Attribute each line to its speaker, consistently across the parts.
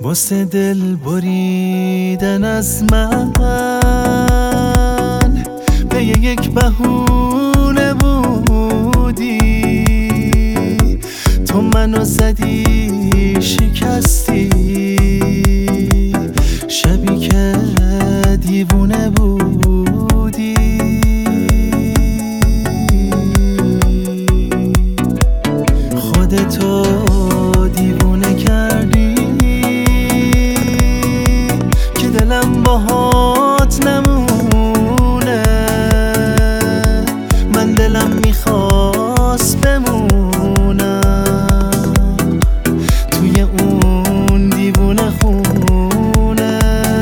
Speaker 1: واسه دل بریدن از من به یک بهونه بودی، تو منو زدی شکستی، شبی که دیوونه بودی. خودتو دیوونه کردی که دلم باهات نمونه، من دلم میخواست بمونم توی اون دیوونه خونه.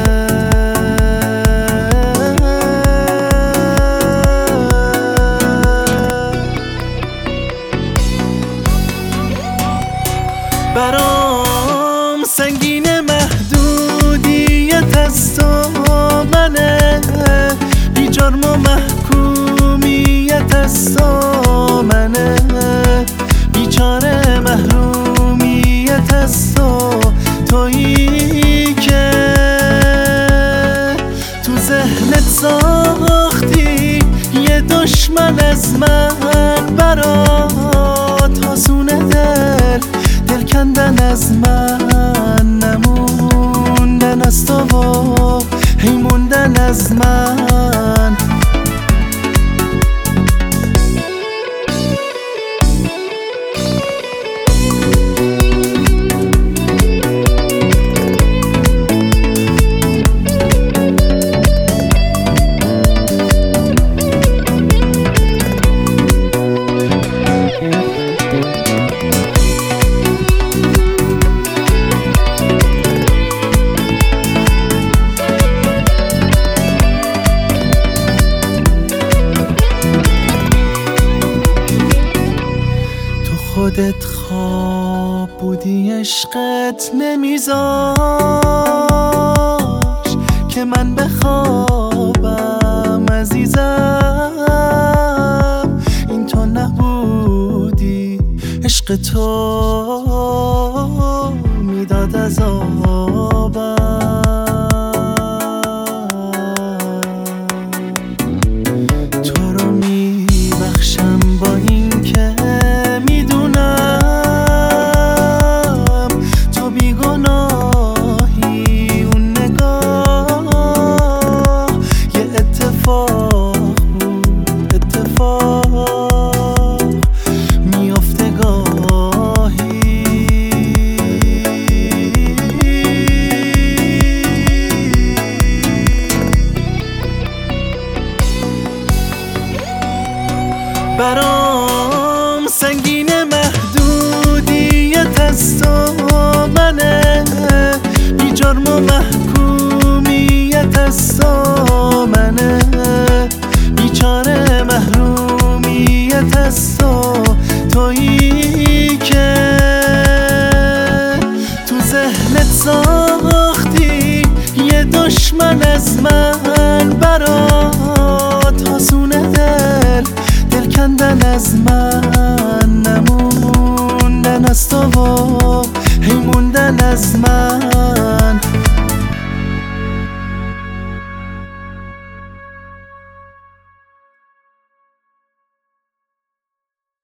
Speaker 1: برام سنگین محدودیت از تو منه، بی جرم و محکومیت از تو منه، بیچاره محرومیت از تو، تویی که تو ذهنت ساختی یه دشمن از من، برات آسونه دل کندن از من، نموندن از تو و هی موندن از من. خودت خواب بودی، عشقت نمیذاش که من بخوابم عزیزم، این تو نبودی، عشق تو میداد عذابم. تو رو میبخشم با این که برام سنگین محدودیت از تو منه، بی جرم و محکومیت از تو منه، بیچاره محرومیت از تو، تویی که تو ذهنت ساختی یه دشمن از من، برات آسونه دل کندن از من، نموندن از تو و